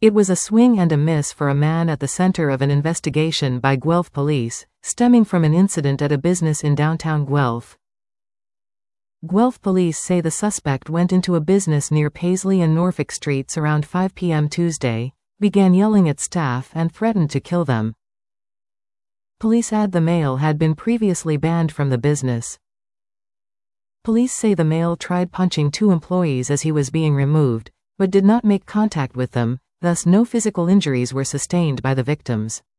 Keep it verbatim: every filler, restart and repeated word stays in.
It was a swing and a miss for a man at the center of an investigation by Guelph police, stemming from an incident at a business in downtown Guelph. Guelph police say the suspect went into a business near Paisley and Norfolk Streets around five p m Tuesday, began yelling at staff and threatened to kill them. Police add the male had been previously banned from the business. Police say the male tried punching two employees as he was being removed, but did not make contact with them, thus no physical injuries were sustained by the victims.